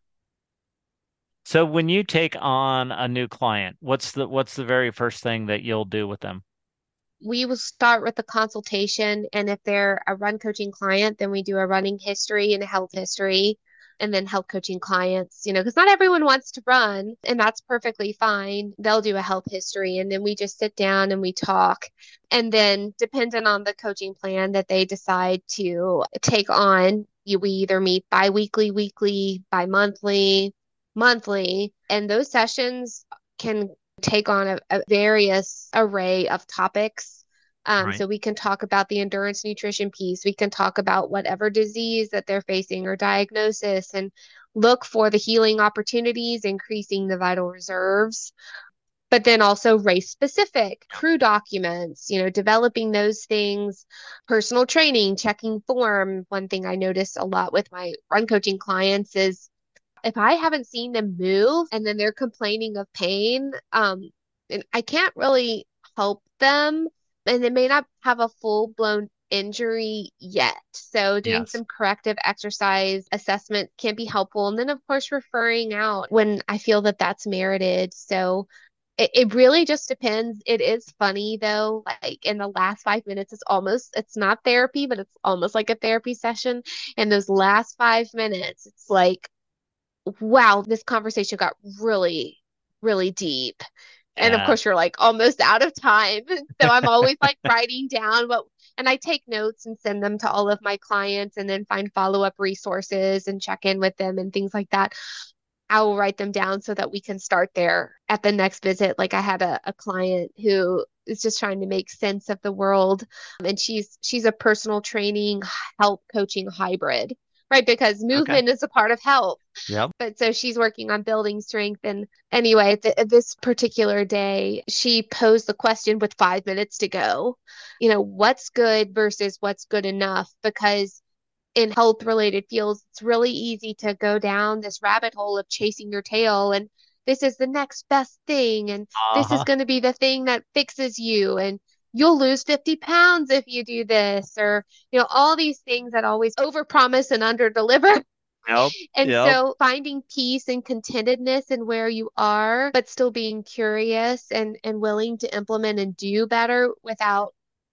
So when you take on a new client, what's the what's the very first thing that you'll do with them? We will start with the consultation, and if they're a run coaching client, then we do a running history and a health history, and then health coaching clients, you know, because not everyone wants to run, and that's perfectly fine. They'll do a health history, and then we just sit down and we talk. And then, depending on the coaching plan that they decide to take on, you, we either meet bi-weekly, weekly, bi-monthly, monthly, and those sessions can take on a, a various array of topics. Um, Right. so we can talk about the endurance nutrition piece. We can talk about whatever disease that they're facing or diagnosis, and look for the healing opportunities, increasing the vital reserves, but then also race specific crew documents, you know, developing those things, personal training, checking form. One thing I notice a lot with my run coaching clients is if I haven't seen them move and then they're complaining of pain, um, and I can't really help them, and they may not have a full blown injury yet. So doing Yes. some corrective exercise assessment can be helpful. And then of course referring out when I feel that that's merited. So it, it really just depends. It is funny though, like in the last five minutes, it's almost, it's not therapy, but it's almost like a therapy session. In those last five minutes, it's like, wow, this conversation got really, really deep. And of Yeah. course, you're like almost out of time. So I'm always like writing down what, and I take notes and send them to all of my clients and then find follow up resources and check in with them and things like that. I will write them down so that we can start there at the next visit. Like I had a, a client who is just trying to make sense of the world. And she's she's a personal training health coaching hybrid, right? Because Okay. movement is a part of health. Yep. But so she's working on building strength. And anyway, th this particular day, she posed the question with five minutes to go, you know, what's good versus what's good enough? Because in health related fields, it's really easy to go down this rabbit hole of chasing your tail and this is the next best thing and this is Uh-huh. going to be the thing that fixes you and you'll lose fifty pounds if you do this or you know all these things that always overpromise and underdeliver. Yep. And Yep. so finding peace and contentedness in where you are but still being curious and and willing to implement and do better without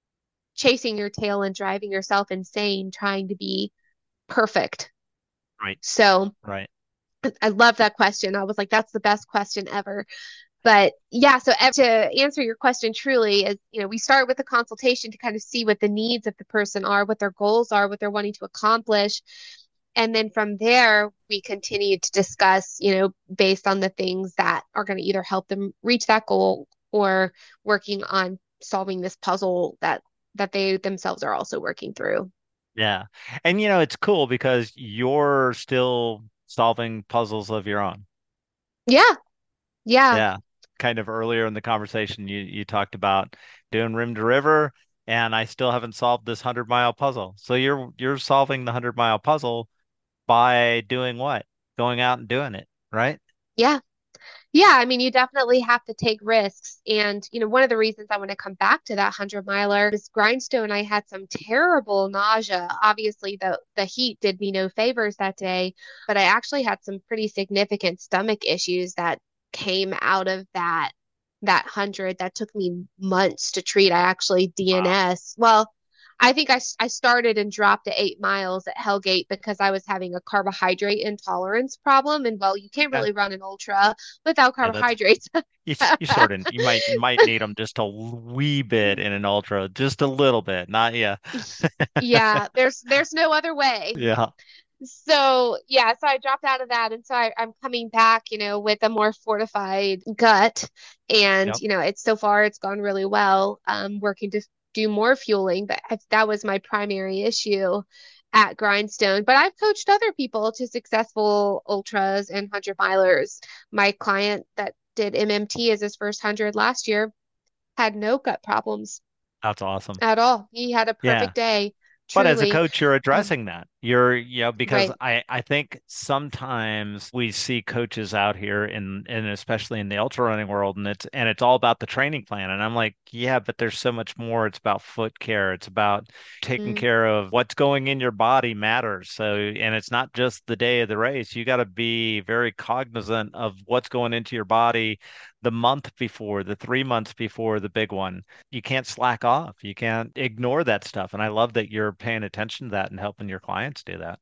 chasing your tail and driving yourself insane trying to be perfect. Right. So Right. I love that question. I was like, that's the best question ever. But yeah, so to answer your question truly is, you know, we start with a consultation to kind of see what the needs of the person are, what their goals are, what they're wanting to accomplish. And then from there, we continue to discuss, you know, based on the things that are going to either help them reach that goal or working on solving this puzzle that that they themselves are also working through. Yeah. And you know, it's cool because you're still solving puzzles of your own. Yeah, yeah, Yeah. Kind of earlier in the conversation, you you talked about doing rim to river, and I still haven't solved this hundred mile puzzle. So you're you're solving the hundred mile puzzle by doing what? Going out and doing it, right? yeah. Yeah, I mean, you definitely have to take risks. And, you know, one of the reasons I want to come back to that hundred miler is Grindstone. I had some terrible nausea. Obviously, the the heat did me no favors that day, but I actually had some pretty significant stomach issues that came out of that that hundred that took me months to treat. I actually Wow. D N S. Well, I think I, I started and dropped to eight miles at Hellgate because I was having a carbohydrate intolerance problem. And well, you can't Yeah. really run an ultra without Yeah, that's carbohydrates. you, you sort of you might you might need them just a wee bit in an ultra, just a little bit. Not yeah. Yeah, there's there's no other way. Yeah. So yeah, so I dropped out of that, and so I, I'm coming back, you know, with a more fortified gut, and Yep. you know, it's so far it's gone really well. Um, working to do more fueling, but I, that was my primary issue at Grindstone. But I've coached other people to successful ultras and hundred milers. My client that did M M T as his first hundred last year had no gut problems That's awesome. at all. He had a Yeah. perfect day, But as a truly. coach, you're Um, addressing that. You're, you know, because right. I, I think sometimes we see coaches out here in, and especially in the ultra running world, and it's, and it's all about the training plan. And I'm like, yeah, but there's so much more. It's about foot care. It's about taking Mm, care of what's going in your body matters. So, and it's not just the day of the race. You got to be very cognizant of what's going into your body the month before, the three months before the big one. You can't slack off. You can't ignore that stuff. And I love that you're paying attention to that and helping your clients do that.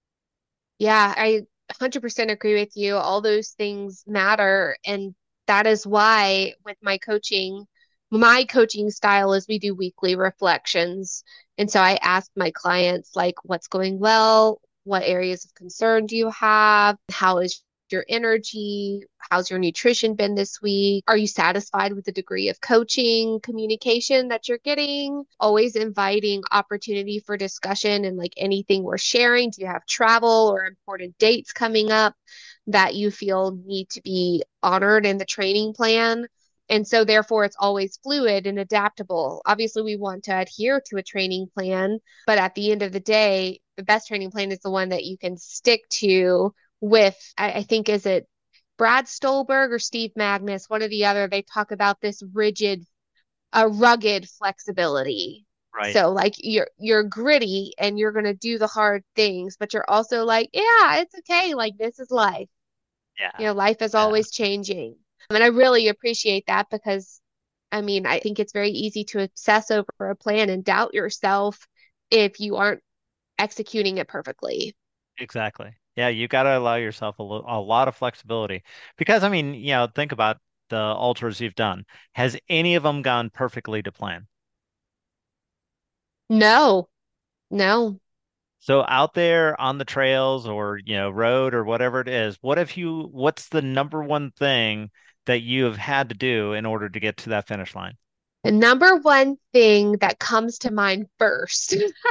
yeah, I one hundred percent agree with you. All those things matter. And that is why, with my coaching, my coaching style is we do weekly reflections. And so I ask my clients, like, what's going well? What areas of concern do you have? How is your energy? How's your nutrition been this week? Are you satisfied with the degree of coaching, communication that you're getting? Always inviting opportunity for discussion and like anything we're sharing. Do you have travel or important dates coming up that you feel need to be honored in the training plan? And so, therefore, it's always fluid and adaptable. Obviously, we want to adhere to a training plan, but at the end of the day, the best training plan is the one that you can stick to with, I, I think, is it Brad Stolberg or Steve Magnus, one or the other, they talk about this rigid, a rugged flexibility. Right. So like you're you're gritty and you're gonna do the hard things, but you're also like, yeah, it's okay. Like this is life. You Yeah. know, life is Yeah. always changing. And I really appreciate that because I mean, I think it's very easy to obsess over a plan and doubt yourself if you aren't executing it perfectly. Exactly. Yeah. You got to allow yourself a, lo- a lot of flexibility because, I mean, you know, think about the ultras you've done. Has any of them gone perfectly to plan? No, no. So out there on the trails or, you know, road or whatever it is, what if you, what's the number one thing that you have had to do in order to get to that finish line? The number one thing that comes to mind first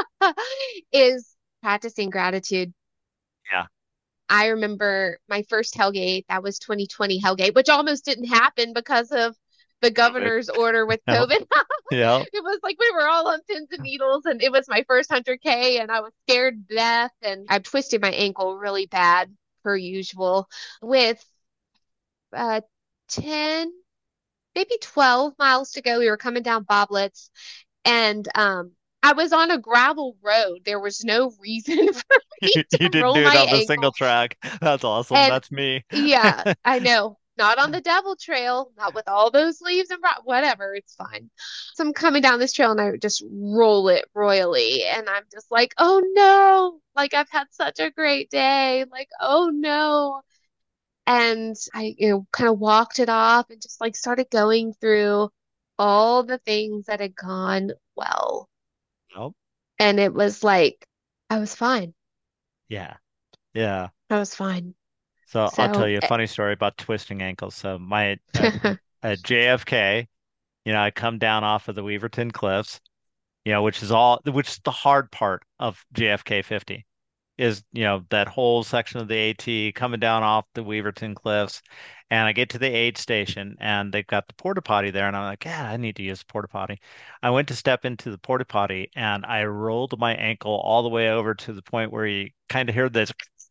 is practicing gratitude. Yeah. I remember my first Hellgate, that was twenty twenty Hellgate, which almost didn't happen because of the COVID. governor's order with Yep. COVID. Yep. It was like we were all on pins and needles, and it was my first one hundred K, and I was scared to death, and I twisted my ankle really bad, per usual, with uh ten, maybe twelve miles to go. We were coming down Boblets, and um I was on a gravel road. There was no reason for me You, you to didn't roll do it my on the single ankle. track. That's awesome. And That's me. yeah, I know. Not on the devil trail, not with all those leaves and rock, whatever, it's fine. So I'm coming down this trail and I just roll it royally. And I'm just like, oh no, like I've had such a great day. Like, oh no. And I, you know, kind of walked it off and just like started going through all the things that had gone well. Nope. And it was like, I was fine. Yeah. Yeah. I was fine. So I'll tell So, you a funny story about twisting ankles. So my at, at J F K, you know, I come down off of the Weaverton Cliffs, you know, which is all, which is the hard part of J F K fifty is, you know, that whole section of the AT coming down off the Weaverton Cliffs. And I get to the aid station and they've got the porta potty there. And I'm like, yeah, I need to use the porta potty. I went to step into the porta potty and I rolled my ankle all the way over to the point where you kind of hear this.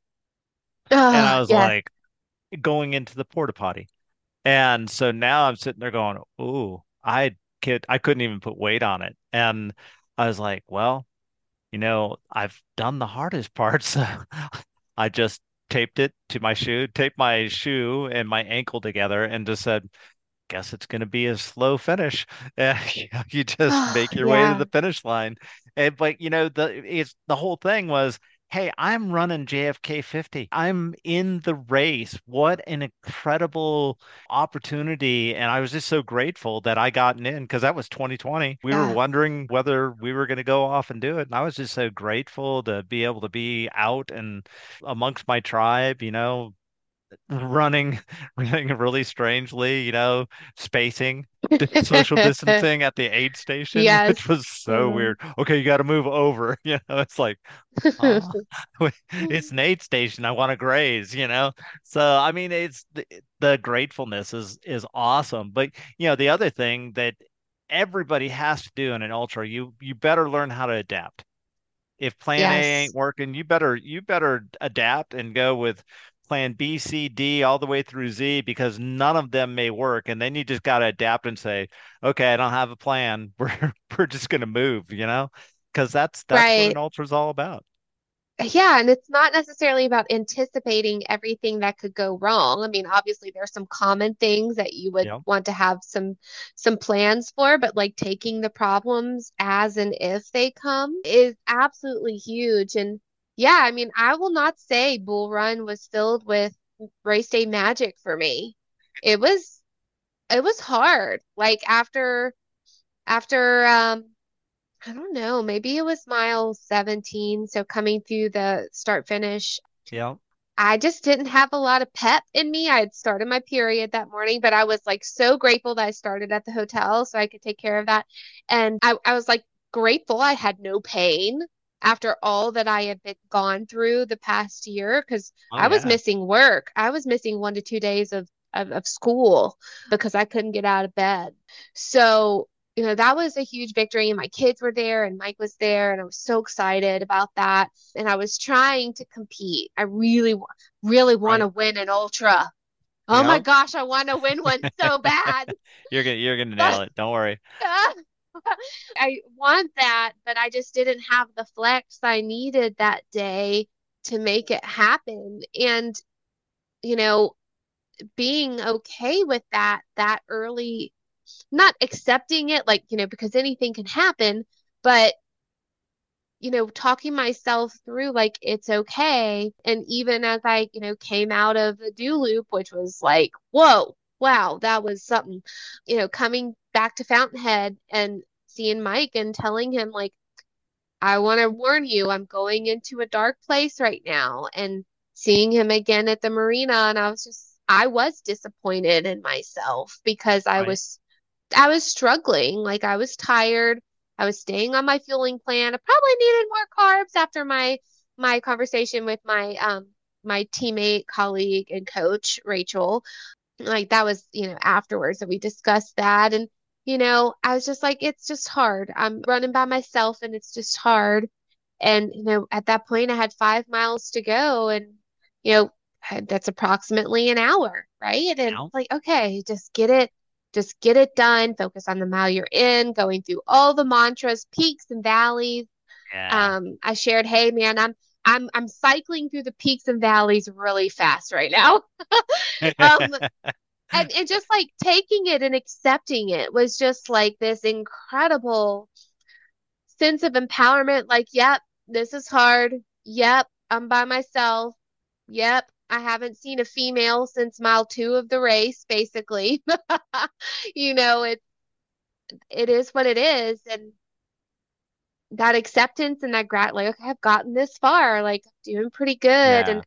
And I oh, was yes. like going into the porta potty. And so now I'm sitting there going, ooh, I could, I couldn't even put weight on it. And I was like, well, you know, I've done the hardest part. So I just taped it to my shoe, taped my shoe and my ankle together and just said, guess it's going to be a slow finish. And you know, you just Oh, make your way to yeah. the finish line. And but you know, the it's the whole thing was, hey, I'm running J F K fifty. I'm in the race. What an incredible opportunity. And I was just so grateful that I gotten in because that was twenty twenty. We were Yeah. wondering whether we were going to go off and do it. And I was just so grateful to be able to be out and amongst my tribe, you know, running, running really strangely, you know, spacing, social distancing at the aid station, which Yes. was so Mm. weird. Okay, you got to move over. You know, it's like, ah, it's an aid station. I want to graze, you know? So, I mean, it's the, the gratefulness is is awesome. But, you know, the other thing that everybody has to do in an ultra, you you better learn how to adapt. If plan A ain't Yes. working, you better you better adapt and go with plan B, C, D all the way through Z because none of them may work. And then you just got to adapt and say, okay, I don't have a plan. We're we're just gonna move, you know? Because that's that's what an Right. ultra is all about. Yeah, and it's not necessarily about anticipating everything that could go wrong. I mean, obviously there's some common things that you would Yeah. want to have some some plans for, but like taking the problems as and if they come is absolutely huge. And yeah, I mean, I will not say Bull Run was filled with race day magic for me. It was it was hard. Like after after um I don't know. Maybe it was mile seventeen. So coming through the start finish, Yeah. I just didn't have a lot of pep in me. I had started my period that morning, but I was like so grateful that I started at the hotel so I could take care of that. And I, I was like grateful I had no pain after all that I had been gone through the past year because Oh I was yeah. missing work. I was missing one to two days of, of, of school because I couldn't get out of bed. So you know, that was a huge victory. And my kids were there and Mike was there. And I was so excited about that. And I was trying to compete. I really, really want Right. to win an ultra. Oh my Yeah. gosh, I want to win one so bad. You're gonna you're gonna nail But it. Don't worry. I want that, but I just didn't have the flex I needed that day to make it happen. And, you know, being okay with that that early, not accepting it like, you know, because anything can happen, but you know, talking myself through like it's okay. And even as I, you know, came out of the do loop, which was like, whoa, wow, that was something, you know, coming back to Fountainhead and seeing Mike and telling him like, I want to warn you, I'm going into a dark place right now. And seeing him again at the marina, and I was just, I was disappointed in myself because I Right. was, I was struggling. Like I was tired. I was staying on my fueling plan. I probably needed more carbs after my my conversation with my um my teammate, colleague, and coach, Rachel. Like that was, you know, afterwards that we discussed that. And, you know, I was just like, it's just hard. I'm running by myself and it's just hard. And, you know, at that point I had five miles to go and, you know, had- that's approximately an hour, right? And Now? like, okay, just get it, just get it done. Focus on the mile you're in, going through all the mantras, peaks and valleys. Yeah. Um, I shared, hey man, I'm I'm I'm cycling through the peaks and valleys really fast right now. Um, and and just like taking it and accepting it was just like this incredible sense of empowerment. Like, yep, this is hard. Yep, I'm by myself. Yep, I haven't seen a female since mile two of the race, basically. You know, it it is what it is, and that acceptance and that grat like, okay, I've gotten this far, like doing pretty good. And Yeah.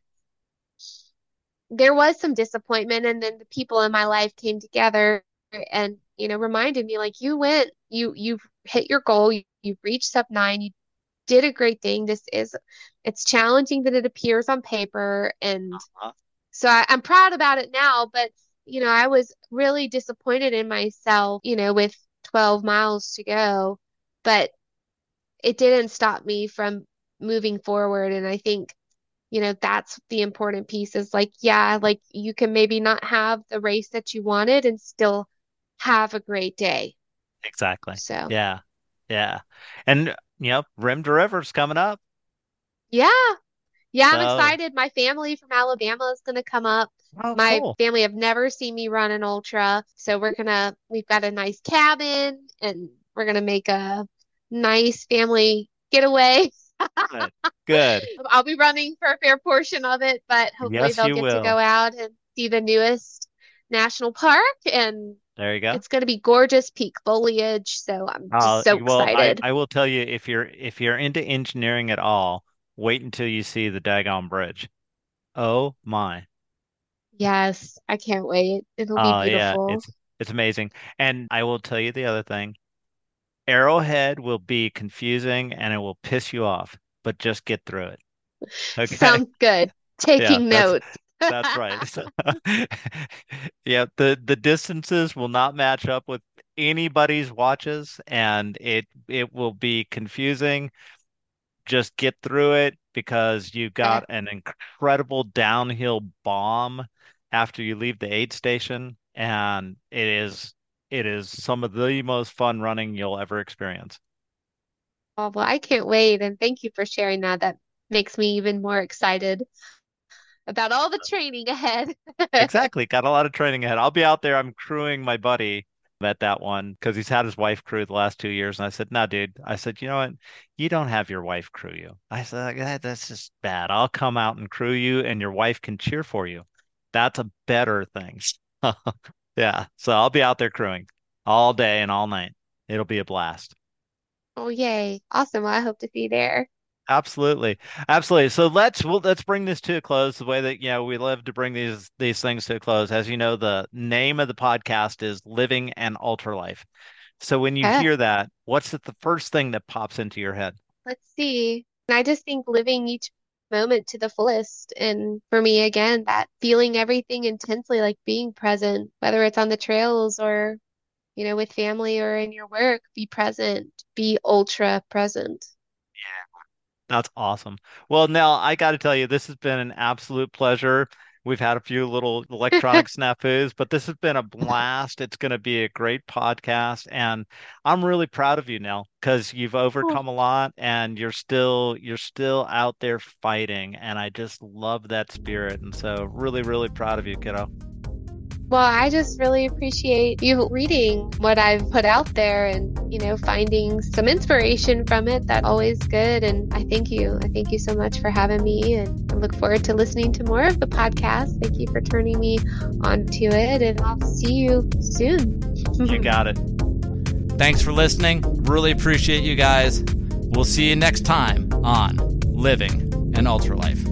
there was some disappointment, and then the people in my life came together and, you know, reminded me like, you went, you you've hit your goal, you, you've reached sub nine, you did a great thing. This is, it's challenging that it appears on paper, and Uh-huh. so I, I'm proud about it now. But you know, I was really disappointed in myself, you know, with twelve miles to go, but it didn't stop me from moving forward. And I think, you know, that's the important piece is like, yeah, like you can maybe not have the race that you wanted and still have a great day. Exactly. So, Yeah. Yeah. And, you know, Rim to River's coming up. yeah, yeah, I'm So, excited. My family from Alabama is going to come up. oh, My cool. family have never seen me run an ultra. So we're gonna, we've got a nice cabin and we're gonna make a nice family getaway. Good. Good. I'll be running for a fair portion of it, but hopefully Yes, they'll you get to go will. out and see the newest national park. And There you go. it's going to be gorgeous peak foliage. So I'm just Uh, so well, I, excited. I will tell you if you're if you're into engineering at all, wait until you see the Dagon Bridge. Oh my. Yes, I can't wait. It'll be Oh yeah, beautiful. it's it's amazing. And I will tell you the other thing. Arrowhead will be confusing and it will piss you off, but just get through it. Okay? Sounds good. Yeah, Taking that's notes. that's right. So, yeah, the the distances will not match up with anybody's watches and it it will be confusing. Just get through it because you Okay. got an incredible downhill bomb after you leave the aid station, and it is it is some of the most fun running you'll ever experience. Oh, well, I can't wait. And thank you for sharing that. That makes me even more excited about all the training ahead. Exactly. Got a lot of training ahead. I'll be out there. I'm crewing my buddy at that one because he's had his wife crew the last two years. And I said, no, dude. I said, you know what? You don't have your wife crew you. I said, "That- that's just bad. I'll come out and crew you and your wife can cheer for you. That's a better thing." Yeah. So I'll be out there crewing all day and all night. It'll be a blast. Oh, yay. Awesome. Well, I hope to see you there. Absolutely. Absolutely. So let's well, let's bring this to a close the way that, you know, we live to bring these these things to a close. As you know, the name of the podcast is Living an Ultra Life. So when you Yeah. hear that, what's the first thing that pops into your head? Let's see. And I just think living each moment to the fullest. And for me, again, that feeling everything intensely, like being present, whether it's on the trails or, you know, with family or in your work, be present, be ultra present. That's awesome. Well, Nell, I got to tell you, this has been an absolute pleasure. We've had a few little electronic snafus, but this has been a blast. It's going to be a great podcast, and I'm really proud of you, Nell, because you've Oh, overcome a lot and you're still you're still out there fighting, and I just love that spirit. And so really, really proud of you, kiddo. well, I just really appreciate you reading what I've put out there and, you know, finding some inspiration from it. That's always good. And I thank you. I thank you so much for having me. And I look forward to listening to more of the podcast. Thank you for turning me onto it. And I'll see you soon. You got it. Thanks for listening. Really appreciate you guys. We'll see you next time on Living an Ultralife.